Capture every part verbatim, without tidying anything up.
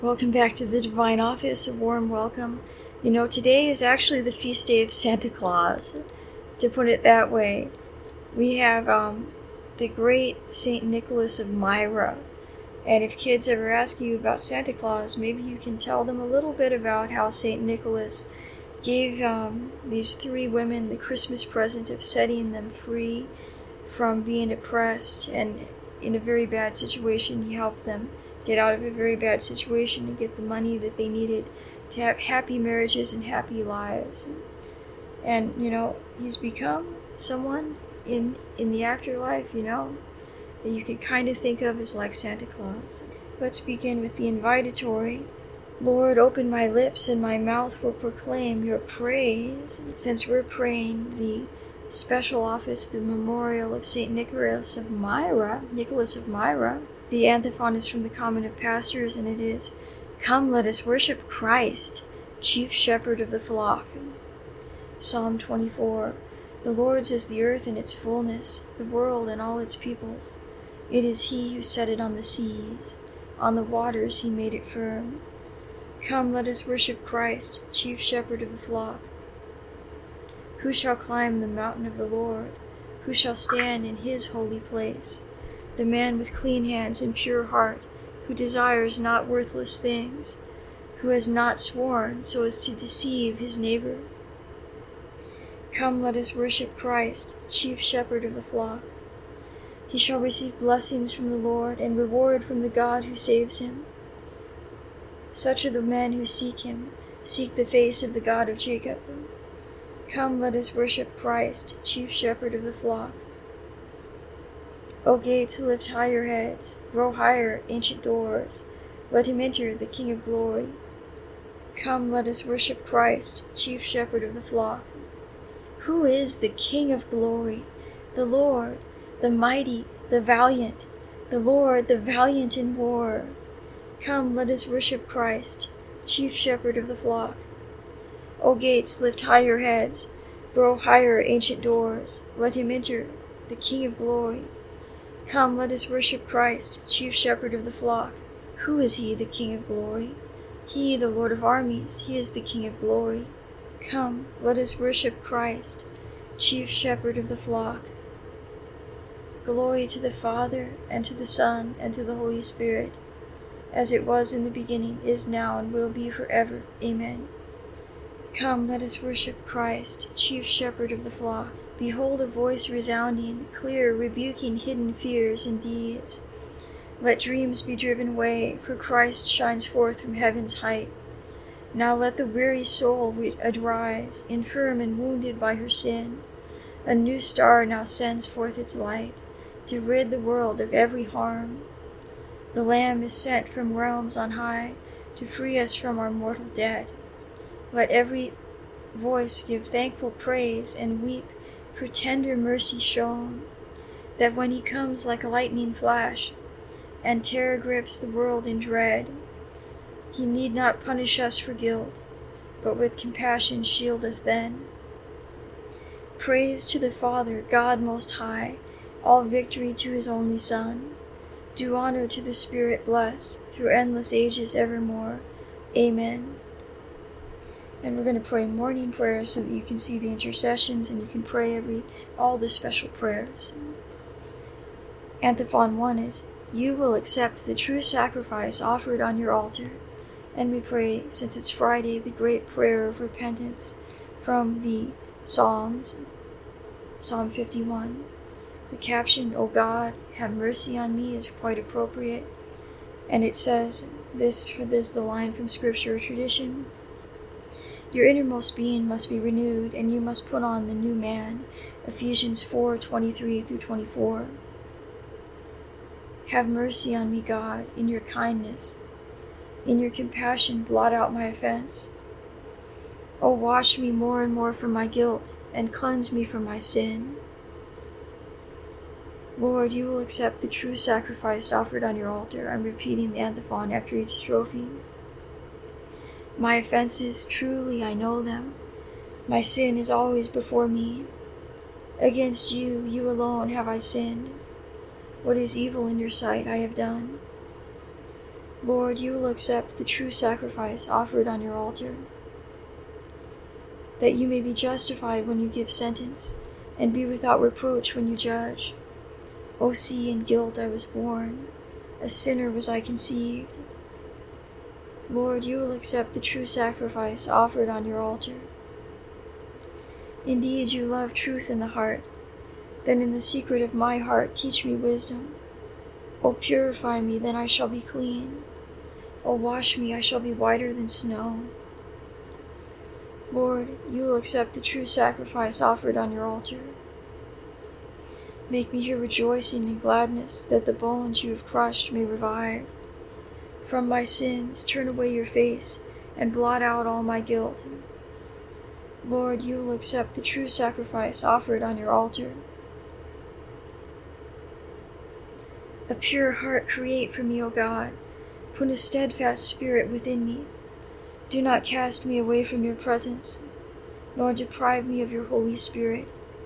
Welcome back to the Divine Office, a warm welcome. You know, today is actually the feast day of Santa Claus, to put it that way. We have um, the great Saint Nicholas of Myra, and if kids ever ask you about Santa Claus, maybe you can tell them a little bit about how Saint Nicholas gave um, these three women the Christmas present of setting them free from being oppressed, and in a very bad situation, he helped them get out of a very bad situation and get the money that they needed to have happy marriages and happy lives. And, you know, he's become someone in in the afterlife, you know, that you could kind of think of as like Santa Claus. Let's begin with the invitatory. Lord, open my lips and my mouth will proclaim your praise. Since we're praying the special office, the memorial of Saint Nicholas of Myra, Nicholas of Myra, the antiphon is from the Common of Pastors, and it is, "Come, let us worship Christ, chief shepherd of the flock." Psalm twenty-four, "The Lord's is the earth and its fullness, the world and all its peoples. It is he who set it on the seas, on the waters he made it firm. Come, let us worship Christ, chief shepherd of the flock. Who shall climb the mountain of the Lord? Who shall stand in his holy place? The man with clean hands and pure heart, who desires not worthless things, who has not sworn so as to deceive his neighbor. Come, let us worship Christ, chief shepherd of the flock. He shall receive blessings from the Lord and reward from the God who saves him. Such are the men who seek him, seek the face of the God of Jacob. Come, let us worship Christ, chief shepherd of the flock. O gates, lift high your heads, grow higher, ancient doors. Let him enter, the King of glory. Come, let us worship Christ, chief shepherd of the flock. Who is the King of glory? The Lord, the mighty, the valiant, the Lord, the valiant in war. Come, let us worship Christ, chief shepherd of the flock. O gates, lift high your heads, grow higher, ancient doors. Let him enter, the King of glory. Come, let us worship Christ, chief shepherd of the flock. Who is he, the King of glory? He, the Lord of armies, he is the King of glory. Come, let us worship Christ, chief shepherd of the flock. Glory to the Father, and to the Son, and to the Holy Spirit, as it was in the beginning, is now, and will be forever. Amen. Come, let us worship Christ, chief shepherd of the flock. Behold a voice resounding, clear, rebuking hidden fears and deeds. Let dreams be driven away, for Christ shines forth from heaven's height. Now let the weary soul arise, infirm and wounded by her sin. A new star now sends forth its light, to rid the world of every harm. The Lamb is sent from realms on high, to free us from our mortal debt. Let every voice give thankful praise and weep for tender mercy shown, that when he comes like a lightning flash, and terror grips the world in dread, he need not punish us for guilt, but with compassion shield us then. Praise to the Father, God Most High, all victory to his only Son. Do honor to the Spirit blessed, through endless ages evermore. Amen. And we're going to pray morning prayers so that you can see the intercessions and you can pray every all the special prayers. Antiphon one is, "You will accept the true sacrifice offered on your altar." And we pray, since it's Friday, the great prayer of repentance from the Psalms, Psalm fifty-one. The caption, "O God, have mercy on me," is quite appropriate. And it says this, for this is the line from scripture or tradition. Your innermost being must be renewed, and you must put on the new man. Ephesians four, twenty-three through twenty-four. Have mercy on me, God, in your kindness. In your compassion, blot out my offense. O wash me more and more from my guilt, and cleanse me from my sin. Lord, you will accept the true sacrifice offered on your altar. I'm repeating the antiphon after each strophe. My offenses, truly I know them. My sin is always before me. Against you, you alone have I sinned. What is evil in your sight I have done. Lord, you will accept the true sacrifice offered on your altar, that you may be justified when you give sentence, and be without reproach when you judge. O see, in guilt I was born, a sinner was I conceived. Lord, you will accept the true sacrifice offered on your altar. Indeed, you love truth in the heart. Then in the secret of my heart teach me wisdom. O purify me, then I shall be clean. O wash me, I shall be whiter than snow. Lord, you will accept the true sacrifice offered on your altar. Make me hear rejoicing and gladness, that the bones you have crushed may revive. From my sins turn away your face, and blot out all my guilt. Lord, you will accept the true sacrifice offered on your altar. A pure heart create for me, O God. Put a steadfast spirit within me. Do not cast me away from your presence, nor deprive me of your Holy Spirit.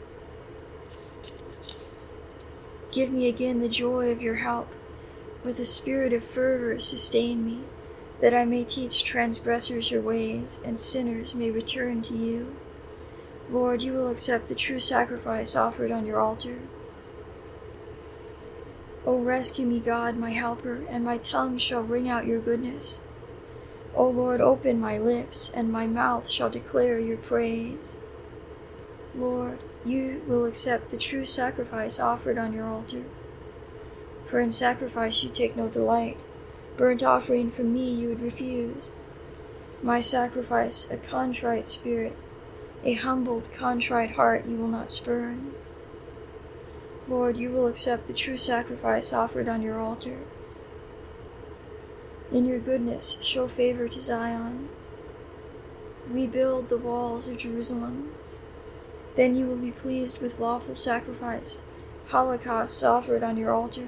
Give me again the joy of your help. With a spirit of fervor sustain me, that I may teach transgressors your ways, and sinners may return to you. Lord, you will accept the true sacrifice offered on your altar. O rescue me, God, my helper, and my tongue shall ring out your goodness. O Lord, open my lips, and my mouth shall declare your praise. Lord, you will accept the true sacrifice offered on your altar. For in sacrifice you take no delight. Burnt offering from me you would refuse. My sacrifice, a contrite spirit, a humbled, contrite heart you will not spurn. Lord, you will accept the true sacrifice offered on your altar. In your goodness, show favor to Zion. Rebuild the walls of Jerusalem. Then you will be pleased with lawful sacrifice, holocausts offered on your altar.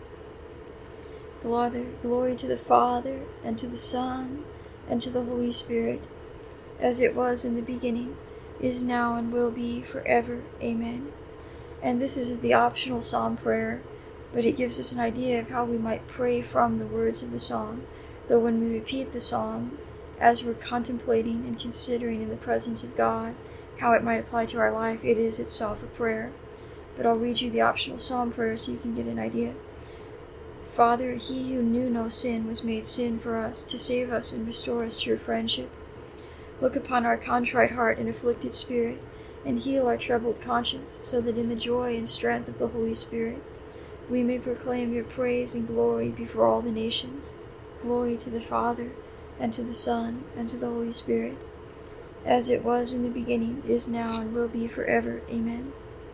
Father, glory to the Father, and to the Son, and to the Holy Spirit, as it was in the beginning, is now, and will be forever. Amen. And this is the optional psalm prayer, but it gives us an idea of how we might pray from the words of the psalm, though when we repeat the psalm, as we're contemplating and considering in the presence of God how it might apply to our life, it is itself a prayer. But I'll read you the optional psalm prayer so you can get an idea. Father, he who knew no sin was made sin for us, to save us and restore us to your friendship. Look upon our contrite heart and afflicted spirit, and heal our troubled conscience, so that in the joy and strength of the Holy Spirit we may proclaim your praise and glory before all the nations. Glory to the Father, and to the Son, and to the Holy Spirit, as it was in the beginning, is now, and will be forever. Amen.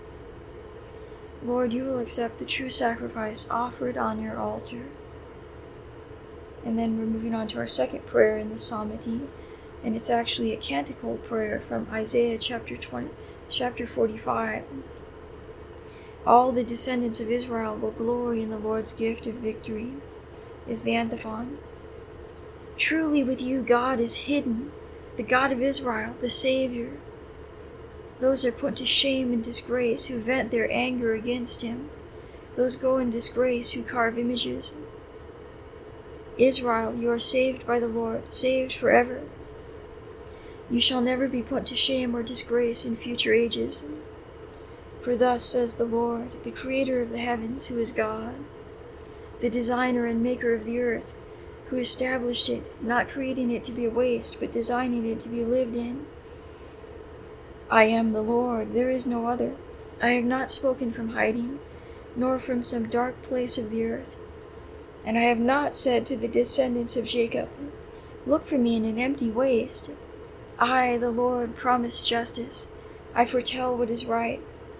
Lord, you will accept the true sacrifice offered on your altar. And then we're moving on to our second prayer in the psalmody, and it's actually a canticle prayer from Isaiah chapter twenty, chapter forty-five. All the descendants of Israel will glory in the Lord's gift of victory, is the antiphon. Truly with you God is hidden, the God of Israel, the Savior. Those are put to shame and disgrace who vent their anger against him. Those go in disgrace who carve images. Israel, you are saved by the Lord, saved forever. You shall never be put to shame or disgrace in future ages. For thus says the Lord, the Creator of the heavens, who is God, the designer and maker of the earth, who established it, not creating it to be a waste, but designing it to be lived in. I am the Lord, there is no other. I have not spoken from hiding, nor from some dark place of the earth. And I have not said to the descendants of Jacob, look for me in an empty waste. I, the Lord, promise justice. I foretell what is right.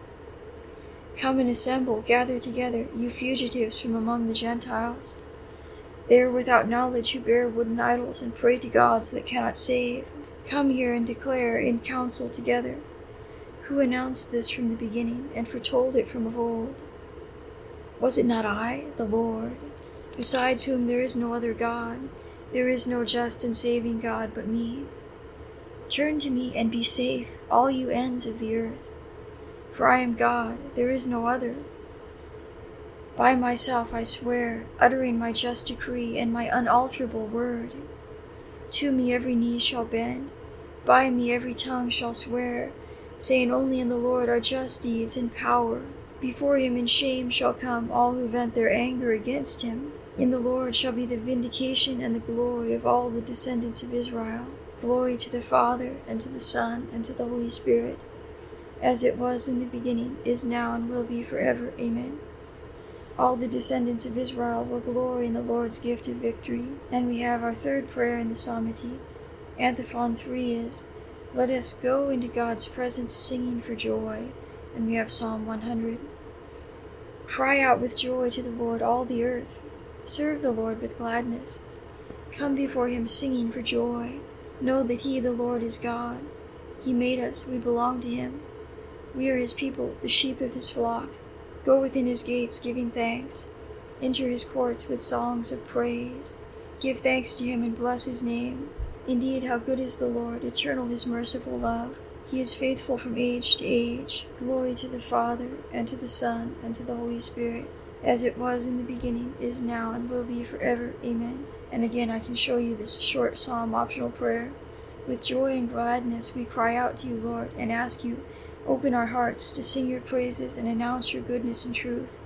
Come and assemble, gather together, you fugitives from among the Gentiles. They are without knowledge who bear wooden idols and pray to gods that cannot save. Come here and declare in council together. Who announced this from the beginning and foretold it from of old? Was it not I, the Lord, besides whom there is no other God? There is no just and saving God but me. Turn to me and be safe, all you ends of the earth. For I am God, there is no other. By myself I swear, uttering my just decree and my unalterable word. To me every knee shall bend, by me every tongue shall swear, saying only in the Lord are just deeds and power. Before him in shame shall come all who vent their anger against him. In the Lord shall be the vindication and the glory of all the descendants of Israel. Glory to the Father, and to the Son, and to the Holy Spirit, as it was in the beginning, is now, and will be forever. Amen. All the descendants of Israel will glory in the Lord's gift of victory. And we have our third prayer in the Psalmody. Antiphon three is, let us go into God's presence singing for joy. And we have Psalm one hundred. Cry out with joy to the Lord, all the earth. Serve the Lord with gladness. Come before him singing for joy. Know that he, the Lord, is God. He made us, we belong to him. We are his people, the sheep of his flock. Go within his gates giving thanks. Enter his courts with songs of praise. Give thanks to him and bless his name. Indeed, how good is the Lord, eternal his merciful love. He is faithful from age to age. Glory to the Father, and to the Son, and to the Holy Spirit, as it was in the beginning, is now, and will be forever. Amen. And again, I can show you this short psalm optional prayer. With joy and gladness we cry out to you, Lord, and ask you, open our hearts to sing your praises and announce your goodness and truth.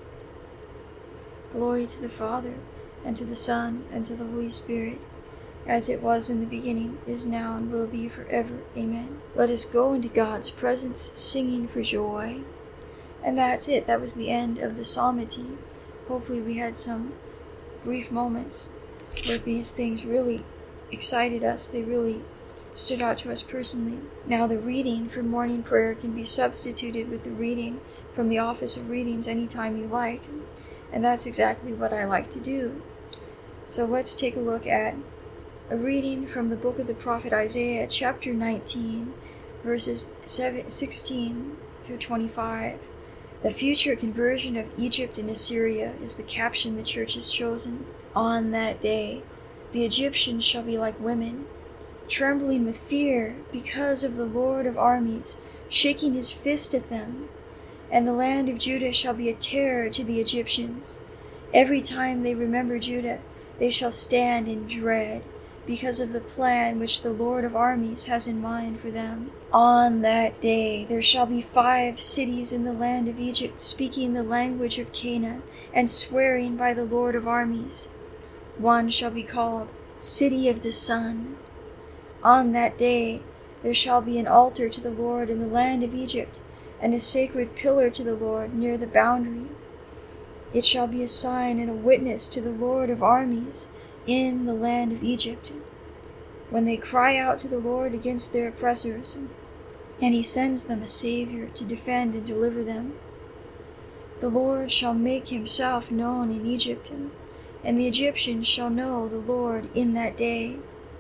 Glory to the Father, and to the Son, and to the Holy Spirit, as it was in the beginning, is now, and will be forever. Amen. Let us go into God's presence singing for joy. And that's it. That was the end of the Psalmody. Hopefully we had some brief moments where these things really excited us. They really stood out to us personally. Now the reading for morning prayer can be substituted with the reading from the Office of Readings anytime you like. And that's exactly what I like to do. So let's take a look at a reading from the book of the prophet Isaiah, chapter nineteen, verses sixteen through twenty-five. The future conversion of Egypt and Assyria is the caption the church has chosen. On that day, the Egyptians shall be like women, trembling with fear because of the Lord of armies, shaking his fist at them. And the land of Judah shall be a terror to the Egyptians. Every time they remember Judah, they shall stand in dread, because of the plan which the Lord of armies has in mind for them. On that day there shall be five cities in the land of Egypt speaking the language of Canaan and swearing by the Lord of armies. One shall be called City of the Sun. On that day there shall be an altar to the Lord in the land of Egypt, and a sacred pillar to the Lord near the boundary. It shall be a sign and a witness to the Lord of armies in the land of Egypt, when they cry out to the Lord against their oppressors, and he sends them a Savior to defend and deliver them. The Lord shall make himself known in Egypt, and the Egyptians shall know the Lord in that day.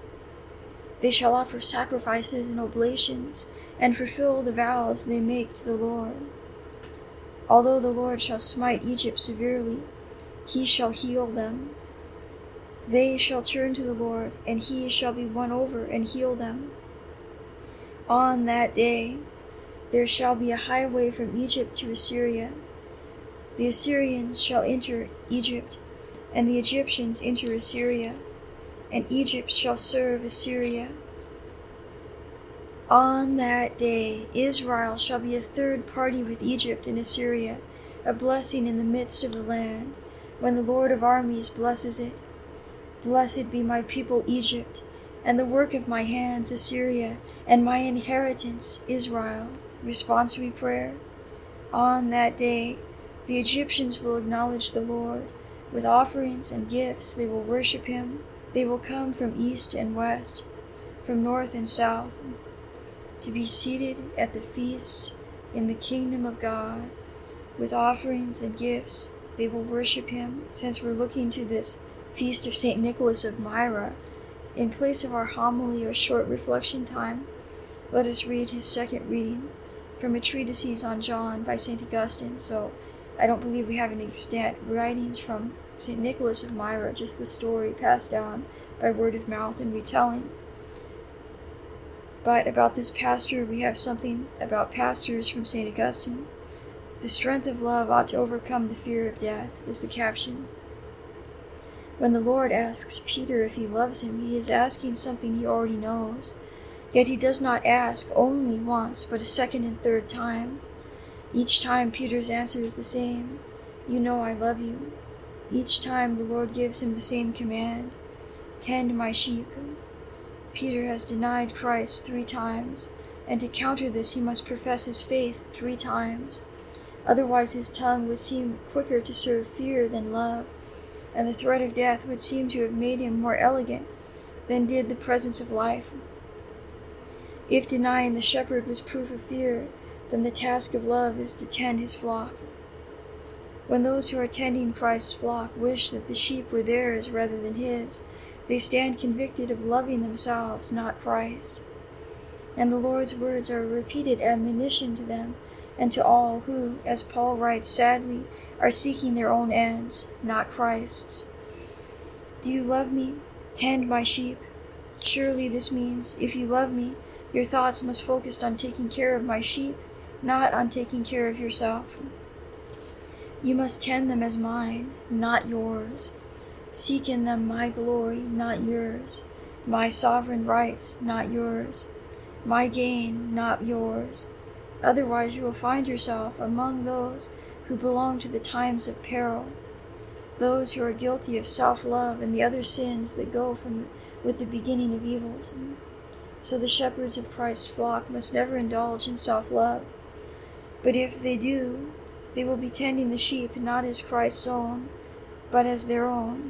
They shall offer sacrifices and oblations, and fulfill the vows they make to the Lord. Although the Lord shall smite Egypt severely, he shall heal them. They shall turn to the Lord, and he shall be won over and heal them. On that day there shall be a highway from Egypt to Assyria. The Assyrians shall enter Egypt, and the Egyptians enter Assyria, and Egypt shall serve Assyria. On that day Israel shall be a third party with Egypt and Assyria, a blessing in the midst of the land, when the Lord of armies blesses it. Blessed be my people Egypt, and the work of my hands Assyria, and my inheritance Israel. Responsory prayer. On that day the Egyptians will acknowledge the Lord. With offerings and gifts they will worship him. They will come from east and west, from north and south, to be seated at the feast in the kingdom of God. With offerings and gifts they will worship him. Since we're looking to this Feast of Saint Nicholas of Myra, in place of our homily or short reflection time, let us read his second reading from a treatise on John by Saint Augustine. So I don't believe we have any extant writings from Saint Nicholas of Myra, just the story passed down by word of mouth and retelling. But about this pastor, we have something about pastors from Saint Augustine. The strength of love ought to overcome the fear of death, is the caption. When the Lord asks Peter if he loves him, he is asking something he already knows. Yet he does not ask only once, but a second and third time. Each time Peter's answer is the same: "You know I love you." Each time the Lord gives him the same command: "Tend my sheep." Peter has denied Christ three times, and to counter this he must profess his faith three times. Otherwise his tongue would seem quicker to serve fear than love, and the threat of death would seem to have made him more elegant than did the presence of life. If denying the shepherd was proof of fear, then the task of love is to tend his flock. When those who are tending Christ's flock wish that the sheep were theirs rather than his, they stand convicted of loving themselves, not Christ. And the Lord's words are a repeated admonition to them and to all who, as Paul writes sadly, are seeking their own ends, not Christ's. Do you love me? Tend my sheep. Surely this means, if you love me, your thoughts must focus on taking care of my sheep, not on taking care of yourself. You must tend them as mine, not yours. Seek in them my glory, not yours. My sovereign rights, not yours. My gain, not yours. Otherwise you will find yourself among those who belong to the times of peril, those who are guilty of self-love and the other sins that go from with the beginning of evils. So the shepherds of Christ's flock must never indulge in self-love. But if they do, they will be tending the sheep not as Christ's own, but as their own.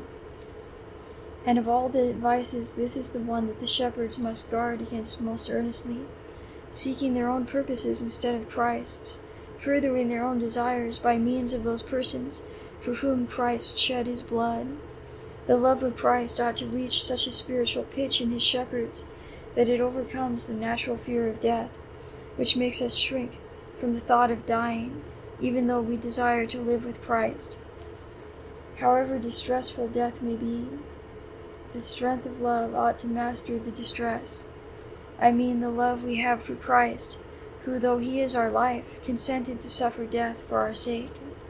And of all the vices, this is the one that the shepherds must guard against most earnestly, seeking their own purposes instead of Christ's, furthering their own desires by means of those persons for whom Christ shed his blood. The love of Christ ought to reach such a spiritual pitch in his shepherds that it overcomes the natural fear of death, which makes us shrink from the thought of dying, even though we desire to live with Christ. However distressful death may be, the strength of love ought to master the distress. I mean the love we have for Christ, who, though he is our life, consented to suffer death for our sake.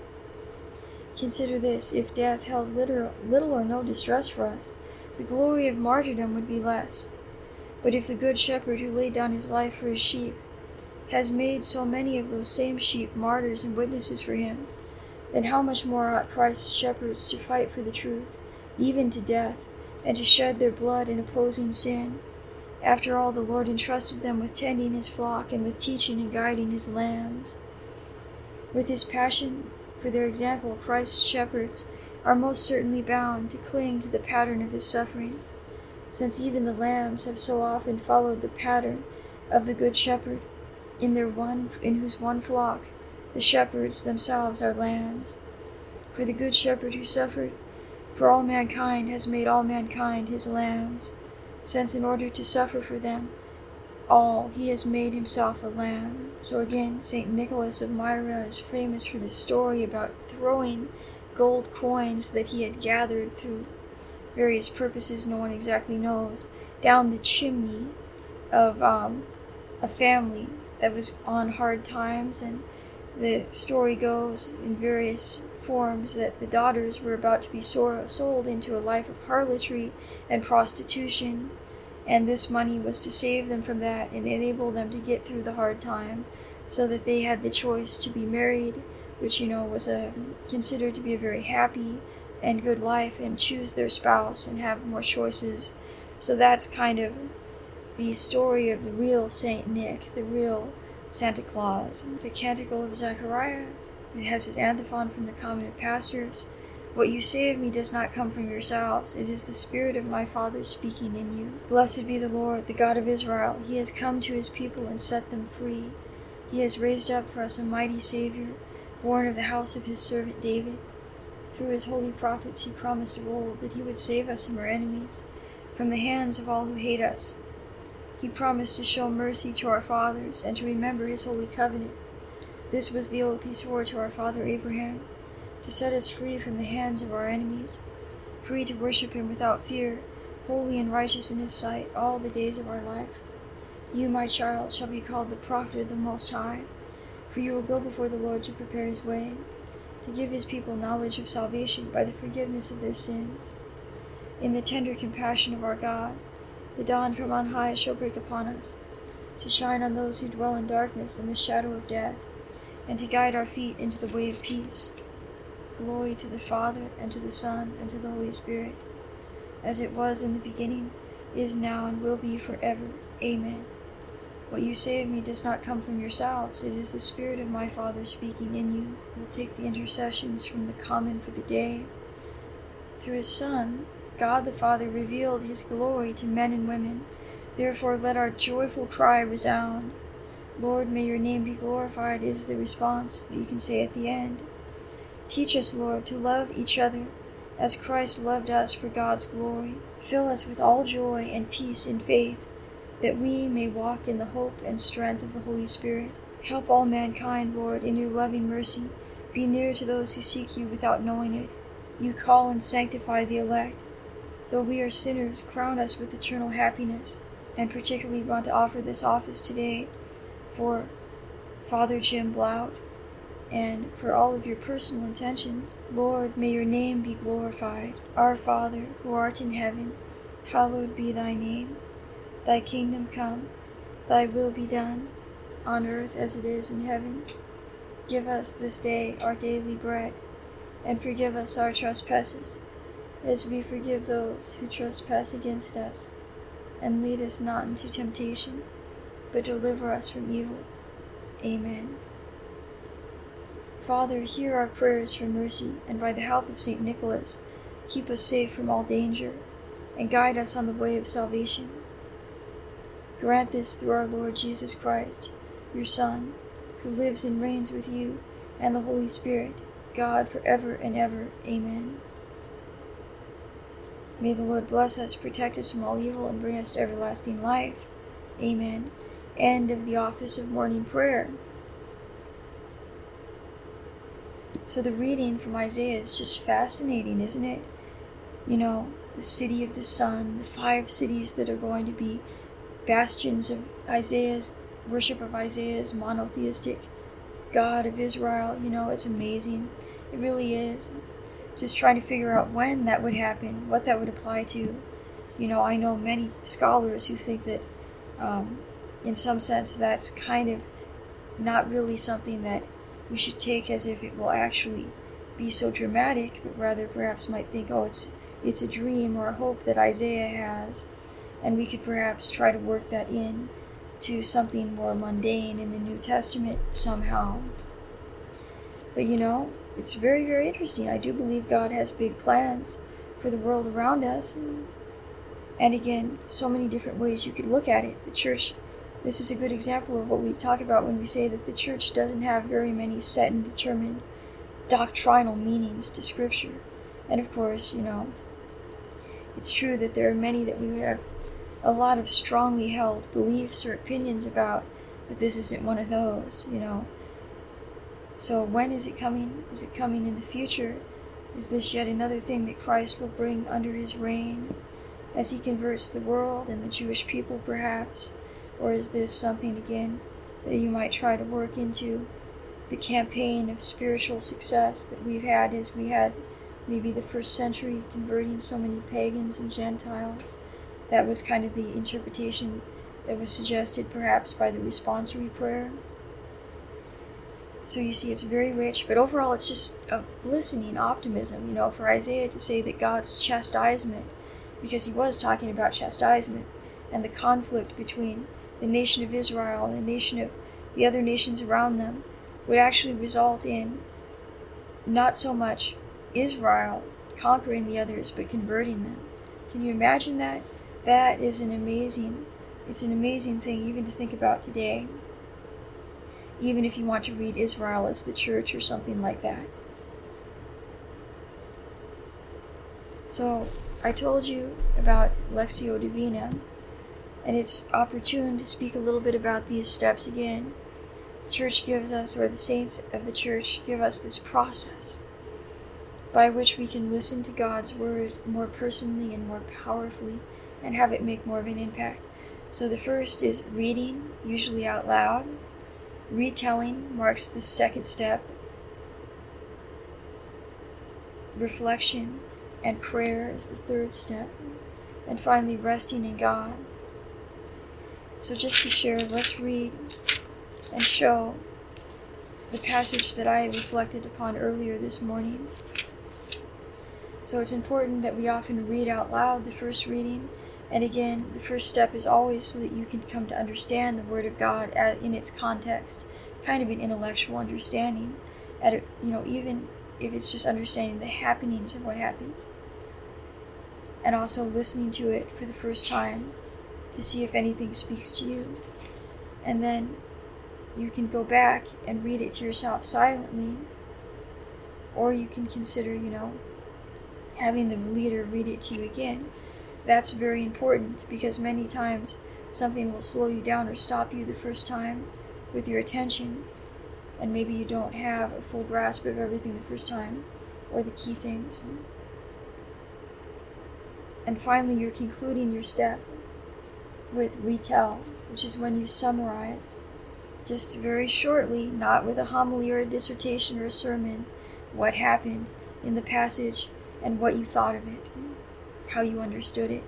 Consider this: if death held little, little or no distress for us, the glory of martyrdom would be less. But if the good shepherd who laid down his life for his sheep has made so many of those same sheep martyrs and witnesses for him, then how much more ought Christ's shepherds to fight for the truth, even to death, and to shed their blood in opposing sin? After all, the Lord entrusted them with tending his flock and with teaching and guiding his lambs. With his passion for their example, Christ's shepherds are most certainly bound to cling to the pattern of his suffering, since even the lambs have so often followed the pattern of the Good Shepherd, in their one in whose one flock the shepherds themselves are lambs. For the Good Shepherd who suffered for all mankind has made all mankind his lambs, since in order to suffer for them all he has made himself a lamb. So again, Saint Nicholas of Myra is famous for this story about throwing gold coins that he had gathered through various purposes no one exactly knows, down the chimney of um, a family that was on hard times. And the story goes in various forms that the daughters were about to be sold into a life of harlotry and prostitution, and this money was to save them from that and enable them to get through the hard time, so that they had the choice to be married, which, you know, was a, considered to be a very happy and good life, and choose their spouse and have more choices. So that's kind of the story of the real Saint Nick, the real Santa Claus. The Canticle of Zechariah, it has its antiphon from the Common of Pastors: "What you say of me does not come from yourselves. It is the Spirit of my Father speaking in you. Blessed be the Lord, the God of Israel. He has come to his people and set them free. He has raised up for us a mighty Savior, born of the house of his servant David. Through his holy prophets he promised of old that he would save us from our enemies, from the hands of all who hate us. He promised to show mercy to our fathers and to remember his holy covenant. This was the oath he swore to our father Abraham, to set us free from the hands of our enemies, free to worship him without fear, holy and righteous in his sight all the days of our life. You, my child, shall be called the prophet of the Most High, For you will go before the Lord to prepare his way, to give his people knowledge of salvation by the forgiveness of their sins. In the tender compassion of our God, the dawn from on high shall break upon us, to shine on those who dwell in darkness and the shadow of death, and to guide our feet into the way of peace. Glory to the Father, and to the Son, and to the Holy Spirit, as it was in the beginning, is now, and will be forever. Amen. What you say of me does not come from yourselves. It is the Spirit of my Father speaking in you. He will take the intercessions from the common for the day. Through his Son, God the Father revealed his glory to men and women. Therefore let our joyful cry resound. Lord, may your name be glorified is the response that you can say at the end. Teach us, Lord, to love each other as Christ loved us for God's glory. Fill us with all joy and peace in faith, that we may walk in the hope and strength of the Holy Spirit. Help all mankind, Lord, in your loving mercy. Be near to those who seek you without knowing it. You call and sanctify the elect. Though we are sinners, crown us with eternal happiness. And particularly want to offer this office today for Father Jim Blount, and for all of your personal intentions. Lord, may your name be glorified. Our Father, who art in heaven, hallowed be thy name. Thy kingdom come, thy will be done, on earth as it is in heaven. Give us this day our daily bread, and forgive us our trespasses, as we forgive those who trespass against us. And lead us not into temptation, but deliver us from evil. Amen. Father, hear our prayers for mercy, and by the help of Saint Nicholas, keep us safe from all danger, and guide us on the way of salvation. Grant this through our Lord Jesus Christ, your Son, who lives and reigns with you and the Holy Spirit, God, forever and ever. Amen. May the Lord bless us, protect us from all evil, and bring us to everlasting life. Amen. End of the office of morning prayer. So the reading from Isaiah is just fascinating, isn't it? You know, the city of the sun, the five cities that are going to be bastions of Isaiah's, worship of Isaiah's monotheistic God of Israel. You know, it's amazing. It really is. Just trying to figure out when that would happen, what that would apply to. You know, I know many scholars who think that, um, in some sense, that's kind of not really something that we should take as if it will actually be so dramatic, but rather perhaps might think, oh, it's it's a dream or a hope that Isaiah has, and we could perhaps try to work that in to something more mundane in the New Testament somehow. But you know, it's very, very interesting. I do believe God has big plans for the world around us. And again, so many different ways you could look at it. The church, this is a good example of what we talk about when we say that the church doesn't have very many set and determined doctrinal meanings to Scripture. And of course, you know, it's true that there are many that we have a lot of strongly held beliefs or opinions about, but this isn't one of those, you know. So when is it coming? Is it coming in the future? Is this yet another thing that Christ will bring under his reign as he converts the world and the Jewish people perhaps? Or is this something again that you might try to work into the campaign of spiritual success that we've had as we had maybe the first century converting so many pagans and Gentiles? That was kind of the interpretation that was suggested perhaps by the responsory prayer. So you see, it's very rich, but overall it's just a glistening optimism, you know, for Isaiah to say that God's chastisement, because he was talking about chastisement and the conflict between the nation of Israel and the nation of the other nations around them, would actually result in not so much Israel conquering the others, but converting them. Can you imagine that? That is an amazing, it's an amazing thing even to think about today. Even if you want to read Israel as the church or something like that. So, I told you about Lectio Divina, and it's opportune to speak a little bit about these steps again. The church gives us, or the saints of the church give us this process by which we can listen to God's word more personally and more powerfully and have it make more of an impact. So the first is reading, usually out loud. Retelling marks the second step. Reflection and prayer is the third step. And finally, resting in God. So just to share, let's read and show the passage that I reflected upon earlier this morning. So it's important that we often read out loud the first reading. And again, the first step is always so that you can come to understand the Word of God in its context, kind of an intellectual understanding. At a, you know, even if it's just understanding the happenings of what happens. And also listening to it for the first time to see if anything speaks to you. And then you can go back and read it to yourself silently. Or you can consider, you know, having the reader read it to you again. That's very important because many times something will slow you down or stop you the first time with your attention. And maybe you don't have a full grasp of everything the first time or the key things. And finally, you're concluding your step with retell, which is when you summarize, just very shortly, not with a homily or a dissertation or a sermon, what happened in the passage and what you thought of it, how you understood it.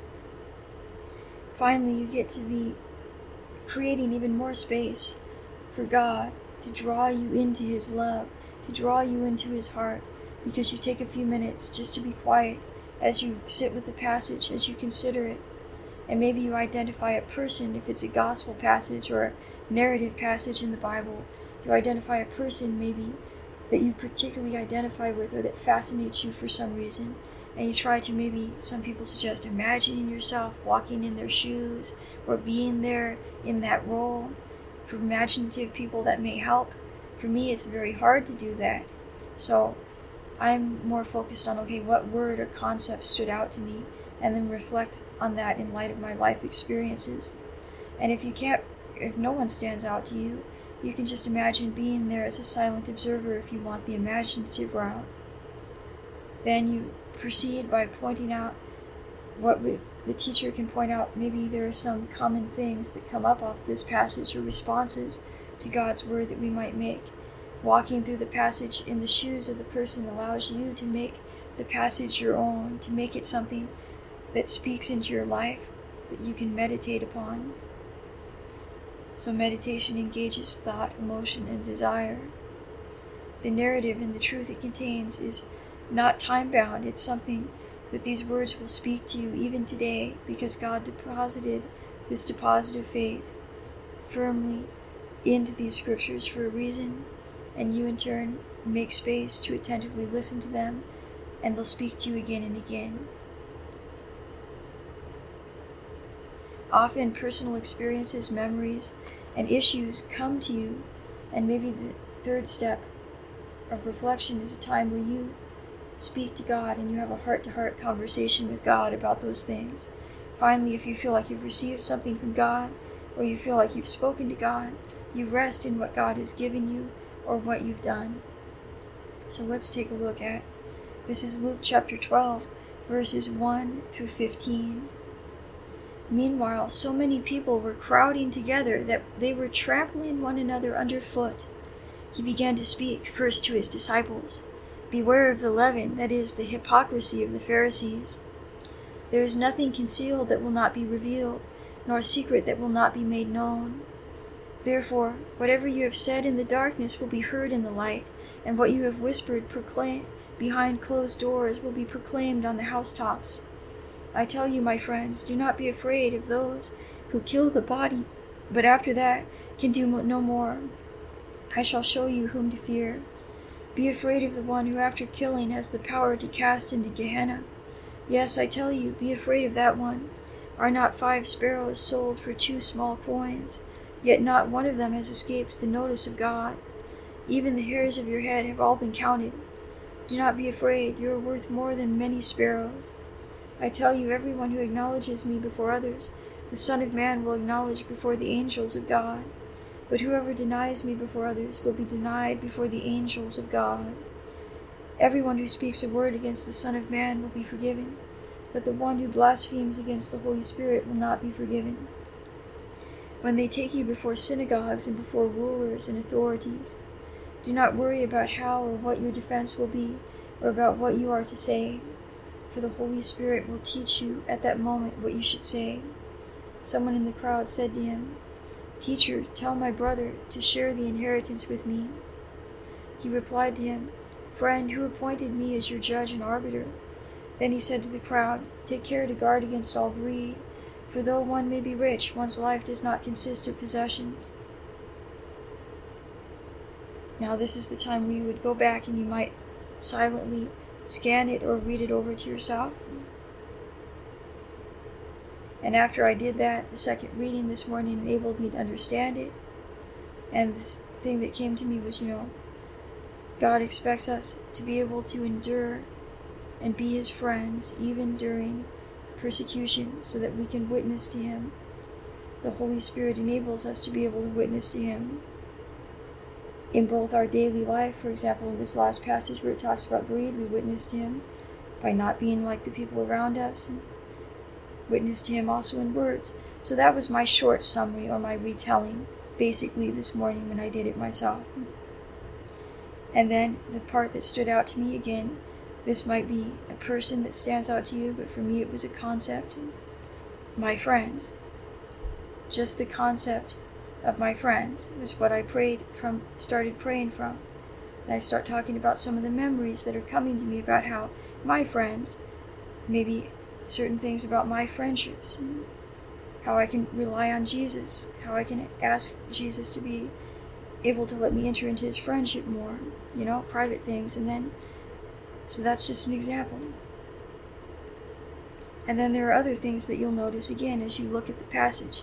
Finally, you get to be creating even more space for God to draw you into His love, to draw you into His heart, because you take a few minutes just to be quiet as you sit with the passage, as you consider it. And maybe you identify a person, if it's a gospel passage or a narrative passage in the Bible. You identify a person maybe that you particularly identify with or that fascinates you for some reason. And you try to, maybe some people suggest, imagining yourself walking in their shoes or being there in that role. For imaginative people, that may help. For me, it's very hard to do that. So I'm more focused on, okay, what word or concept stood out to me, and then reflect on that in light of my life experiences. And if you can't, if no one stands out to you, you can just imagine being there as a silent observer if you want the imaginative route. Then you proceed by pointing out what we, the teacher can point out. Maybe there are some common things that come up off this passage or responses to God's word that we might make. Walking through the passage in the shoes of the person allows you to make the passage your own, to make it something that speaks into your life, that you can meditate upon. So meditation engages thought, emotion, and desire. The narrative and the truth it contains is not time-bound. It's something that these words will speak to you even today, because God deposited this deposit of faith firmly into these scriptures for a reason. And you in turn make space to attentively listen to them, and they'll speak to you again and again. Often personal experiences, memories, and issues come to you, and maybe the third step of reflection is a time where you speak to God and you have a heart-to-heart conversation with God about those things. Finally, if you feel like you've received something from God, or you feel like you've spoken to God, you rest in what God has given you or what you've done. So let's take a look at, this is Luke chapter twelve, verses one through fifteen. Meanwhile, so many people were crowding together that they were trampling one another underfoot. He began to speak first to his disciples. Beware of the leaven, that is, the hypocrisy of the Pharisees. There is nothing concealed that will not be revealed, nor secret that will not be made known. Therefore, whatever you have said in the darkness will be heard in the light, and what you have whispered proclaim behind closed doors will be proclaimed on the housetops. I tell you, my friends, do not be afraid of those who kill the body, but after that can do no more. I shall show you whom to fear. Be afraid of the one who after killing has the power to cast into Gehenna. Yes, I tell you, be afraid of that one. Are not five sparrows sold for two small coins? Yet not one of them has escaped the notice of God. Even the hairs of your head have all been counted. Do not be afraid, you are worth more than many sparrows. I tell you, everyone who acknowledges me before others, the Son of Man will acknowledge before the angels of God. But whoever denies me before others will be denied before the angels of God. Everyone who speaks a word against the Son of Man will be forgiven, but the one who blasphemes against the Holy Spirit will not be forgiven. When they take you before synagogues and before rulers and authorities, do not worry about how or what your defense will be, or about what you are to say, for the Holy Spirit will teach you at that moment what you should say. Someone in the crowd said to him, "Teacher, tell my brother to share the inheritance with me." He replied to him, "Friend, who appointed me as your judge and arbiter?" Then he said to the crowd, "Take care to guard against all greed, for though one may be rich, one's life does not consist of possessions." Now this is the time where you would go back and you might silently scan it or read it over to yourself. And after I did that, the second reading this morning enabled me to understand it. And this thing that came to me was, you know, God expects us to be able to endure and be his friends even during persecution so that we can witness to him. The Holy Spirit enables us to be able to witness to him in both our daily life. For example, in this last passage where it talks about greed, we witness to him by not being like the people around us, and witness to him also in words. So that was my short summary or my retelling, basically this morning when I did it myself. And then the part that stood out to me again, this might be a person that stands out to you, but for me it was a concept. My friends. Just the concept of my friends was what I prayed from, started praying from. And I start talking about some of the memories that are coming to me about how my friends, maybe certain things about my friendships, how I can rely on Jesus, how I can ask Jesus to be able to let me enter into his friendship more, you know, private things. And then, so that's just an example. And then there are other things that you'll notice again as you look at the passage.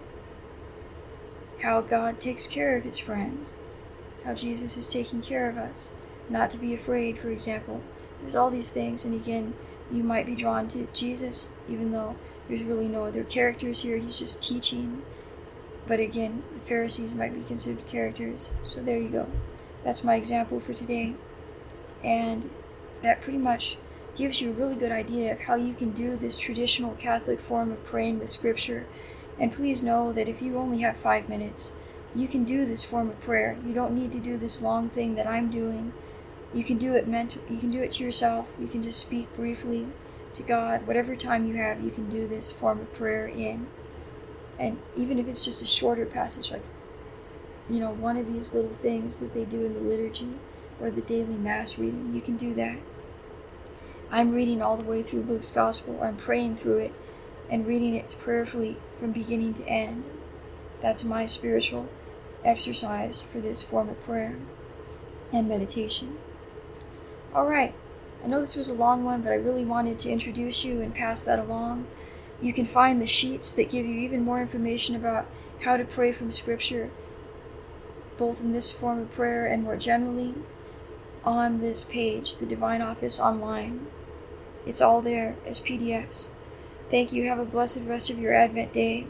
How God takes care of his friends, how Jesus is taking care of us, not to be afraid, for example. There's all these things, and again, you might be drawn to Jesus, even though there's really no other characters here, he's just teaching. But again, the Pharisees might be considered characters, so there you go. That's my example for today. And that pretty much gives you a really good idea of how you can do this traditional Catholic form of praying with Scripture. And please know that if you only have five minutes, you can do this form of prayer. You don't need to do this long thing that I'm doing. You can do it mental. You can do it to yourself. You can just speak briefly to God. Whatever time you have, you can do this form of prayer in. And even if it's just a shorter passage, like, you know, one of these little things that they do in the liturgy or the daily Mass reading, you can do that. I'm reading all the way through Luke's Gospel. I'm praying through it and reading it prayerfully from beginning to end. That's my spiritual exercise for this form of prayer and meditation. Alright, I know this was a long one, but I really wanted to introduce you and pass that along. You can find the sheets that give you even more information about how to pray from Scripture, both in this form of prayer and more generally, on this page, the Divine Office Online. It's all there as P D Fs. Thank you. Have a blessed rest of your Advent day.